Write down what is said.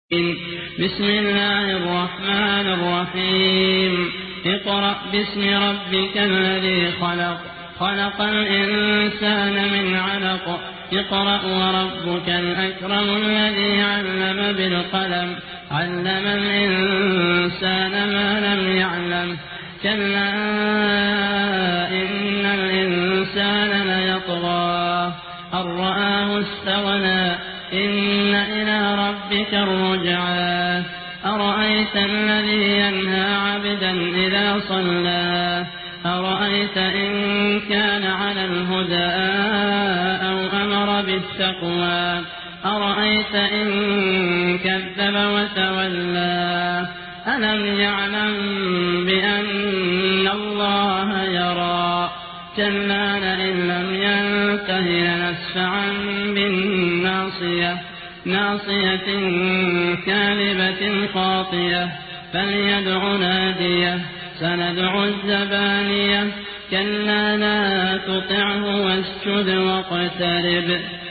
بسم الله الرحمن الرحيم اقرأ باسم ربك الذي خلق خلق الإنسان من علق اقرأ وربك الأكرم الذي علم بالقلم علم الإنسان ما لم يعلم كلا إن الإنسان ليطغى أن رآه استغنى إن إلى ربك الرجعى أرأيت الذي ينهى عبدا إذا صلى أرأيت إن كان على الهدى أو أمر بالتقوى أرأيت إن كذب وتولى ألم يعلم بأن الله يرى كلا لئن لم ينته لنسفعا بالناصية ناصية كاذبة خاطية فليدع ناديه سندع الزبانية كلا لا تطعه واسجد واقترب